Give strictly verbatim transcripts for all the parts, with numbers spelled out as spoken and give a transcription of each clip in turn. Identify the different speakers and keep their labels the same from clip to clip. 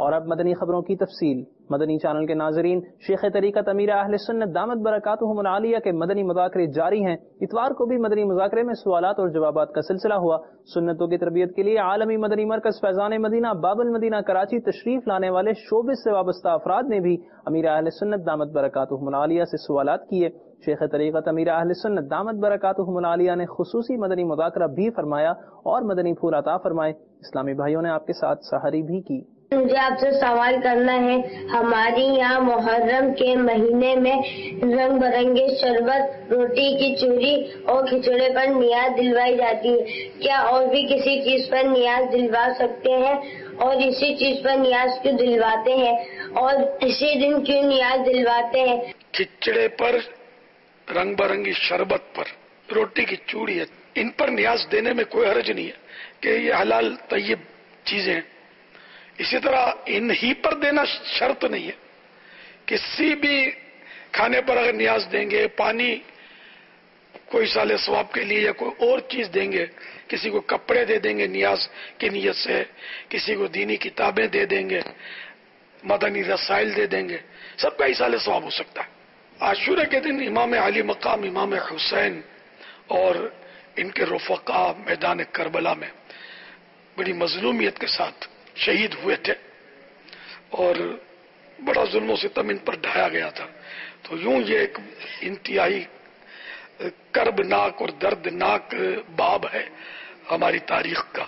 Speaker 1: اور اب مدنی خبروں کی تفصیل۔ مدنی چینل کے ناظرین، شیخ طریقت امیر اہل سنت دامت برکاتہم العالیہ کے مدنی مذاکرے جاری ہیں۔ اتوار کو بھی مدنی مذاکرے میں سوالات اور جوابات کا سلسلہ ہوا۔ سنتوں کی تربیت کے لیے عالمی مدنی مرکز فیضان مدینہ باب المدینہ کراچی تشریف لانے والے شعبے سے وابستہ افراد نے بھی امیر اہل سنت دامت برکاتہم العالیہ سے سوالات کیے۔ شیخ طریقت امیر اہل سنت دامت برکاتہم العالیہ نے خصوصی مدنی مذاکرہ بھی فرمایا اور مدنی پھول عطا فرمائے۔ اسلامی بھائیوں نے آپ کے ساتھ سحری بھی کی۔
Speaker 2: مجھے آپ سے سوال کرنا ہے، ہماری یہاں محرم کے مہینے میں رنگ برنگے شربت، روٹی کی چوری اور کھچڑے پر نیاز دلوائی جاتی ہے، کیا اور بھی کسی چیز پر نیاز دلوا سکتے ہیں؟ اور اسی چیز پر نیاز کیوں دلواتے ہیں اور اسی دن کیوں نیاز دلواتے ہیں؟
Speaker 3: کھچڑے پر، رنگ برنگی شربت پر، روٹی کی چوڑی ہے، ان پر نیاز دینے میں کوئی حرج نہیں ہے کہ یہ حلال طیب چیزیں ہیں۔ اسی طرح ان ہی پر دینا شرط نہیں ہے، کسی بھی کھانے پر اگر نیاز دیں گے، پانی کوئی سال ثواب کے لیے یا کوئی اور چیز دیں گے، کسی کو کپڑے دے دیں گے نیاز کی نیت سے، کسی کو دینی کتابیں دے دیں گے، مدنی رسائل دے دیں گے، سب کا ایصال ثواب ہو سکتا ہے۔ عاشورہ کے دن امام علی مقام امام حسین اور ان کے رفقا میدان کربلا میں بڑی مظلومیت کے ساتھ شہید ہوئے تھے اور بڑا ظلم و ستم ان پر ڈھایا گیا تھا۔ تو یوں یہ ایک انتہائی کربناک اور دردناک باب ہے ہماری تاریخ کا،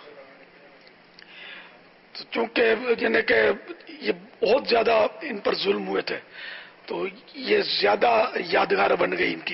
Speaker 3: چونکہ یعنی کہ یہ بہت زیادہ ان پر ظلم ہوئے تھے تو یہ زیادہ یادگار بن گئی ان کی۔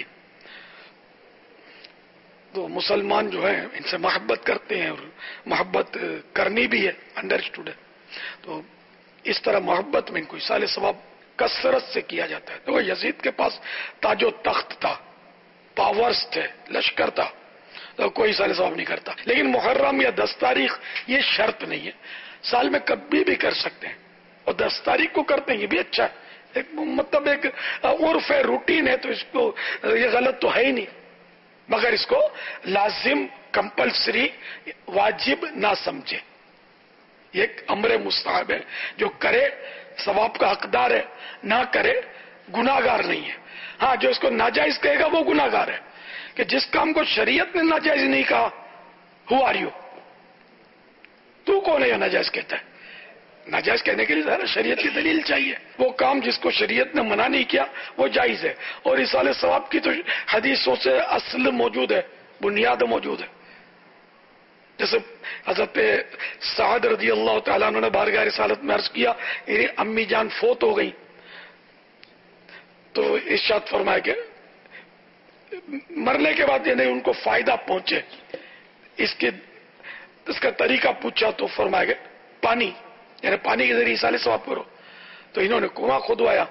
Speaker 3: تو مسلمان جو ہیں ان سے محبت کرتے ہیں اور محبت کرنی بھی ہے، انڈرسٹوڈ ہے، تو اس طرح محبت میں ان کو ایصال ثواب کثرت سے کیا جاتا ہے۔ تو یزید کے پاس تاج و تخت تھا، پاورز تھے، لشکر تھا، تو کوئی ایصال ثواب نہیں کرتا۔ لیکن محرم یا دس تاریخ یہ شرط نہیں ہے، سال میں کبھی بھی کر سکتے ہیں، اور دس تاریخ کو کرتے ہیں یہ بھی اچھا ہے، ایک مطلب ایک عرف ہے، روٹین ہے، تو اس کو یہ غلط تو ہے ہی نہیں، مگر اس کو لازم، کمپلسری، واجب نہ سمجھے۔ یہ ایک امر مستحب ہے، جو کرے ثواب کا حقدار ہے، نہ کرے گناہگار نہیں ہے۔ ہاں جو اس کو ناجائز کہے گا وہ گناہگار ہے، کہ جس کام کو شریعت نے ناجائز نہیں کہا، ہو آر یو، تو کون ہے یہ ناجائز کہتا ہے؟ ناجائز کہنے کے لیے ذرا شریعت کی دلیل چاہیے۔ وہ کام جس کو شریعت نے منع نہیں کیا وہ جائز ہے، اور ایصال ثواب کی تو حدیثوں سے اصل موجود ہے، بنیاد موجود ہے۔ جیسے حضرت سعد رضی اللہ تعالیٰ عنہ نے بارگاہ رسالت میں عرض کیا، میری امی جان فوت ہو گئی، تو ارشاد فرمایا کہ مرنے کے بعد یعنی ان کو فائدہ پہنچے، اس کے اس کا طریقہ پوچھا تو فرمایا کہ پانی، یعنی پانی کے ذریعے ایصال ثواب کرو۔ تو انہوں نے کنواں کھدوایا،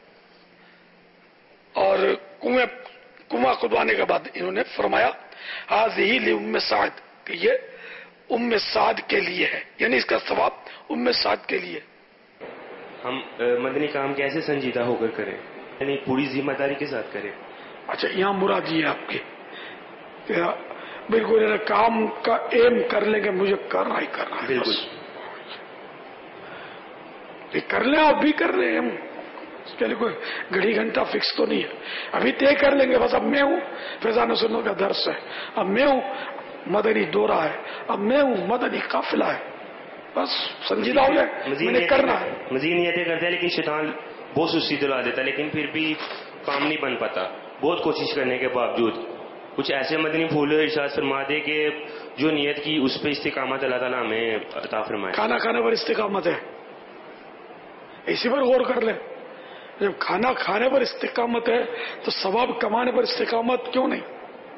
Speaker 3: اور کنویں کنواں کھدوانے کے بعد انہوں نے فرمایا ہذہ لام سعد، کہ یہ ام سعد کے لیے ہے، یعنی اس کا ثواب ام سعد کے لیے۔
Speaker 4: ہم مدنی کام کیسے سنجیدہ ہو کر کریں، یعنی پوری ذمہ داری کے ساتھ کریں؟ اچھا،
Speaker 3: یہاں مراد یہ آپ کے بالکل کام کا ایم کر لیں کہ مجھے کرنا ہی کرنا ہے،
Speaker 4: بالکل
Speaker 3: کر لیں، آپ بھی کر رہے ہیں، ہم اس کے لیے کوئی گھڑی گھنٹہ فکس تو نہیں ہے، ابھی طے کر لیں گے بس اب میں ہوں، فیضان سنت کا درس ہے، اب میں ہوں، مدنی دورہ ہے، اب میں ہوں، مدنی قافلہ ہے، بس سنجیدہ ہو جائے، میں نے کرنا ہے۔
Speaker 4: مزید نیتیں کرتے ہیں لیکن شیطان بہت سستی دلا دیتا ہے، لیکن پھر بھی کام نہیں بن پاتا، بہت کوشش کرنے کے باوجود۔ کچھ ایسے مدنی پھول ارشاد فرما دے کہ جو نیت کی اس پہ استقامت اللہ تعالیٰ ہمیں عطا فرمائے۔
Speaker 3: کھانا کھانے پر استقامت ہے، اسی پر غور کر لیں، جب کھانا کھانے پر استقامت ہے تو ثواب کمانے پر استقامت کیوں نہیں؟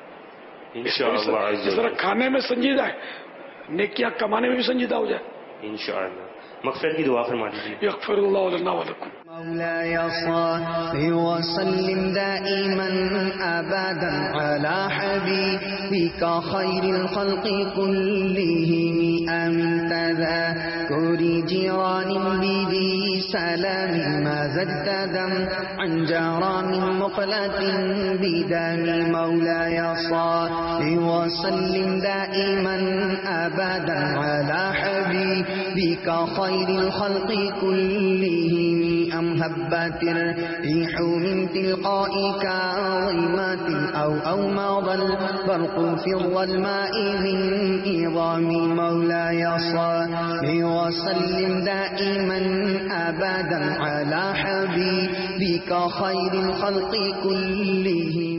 Speaker 3: اس طرح کھانے میں سنجیدہ ہے، نیکیاں کمانے میں بھی سنجیدہ ہو جائے
Speaker 4: انشاءاللہ۔ مغفرت کی دعا فرما دیجیے۔
Speaker 3: یغفر اللہ لنا ولکم۔
Speaker 5: مولاي صل وسلم دائما ابدا على حبيبك خير الخلق كلهم آمين۔ تذكر جيران بذي سلام ما زدت دم عن جرام مقلة بدم مولاي صل وسلم دائما أبدا على حبيبك خير الخلق كلهم أم هبت الريح من تلقاء كظلمات أو أو مضى البرق في الظلماء من إظام مولاي صل وسلم دائما أبدا على حبيبك خير الخلق كلهم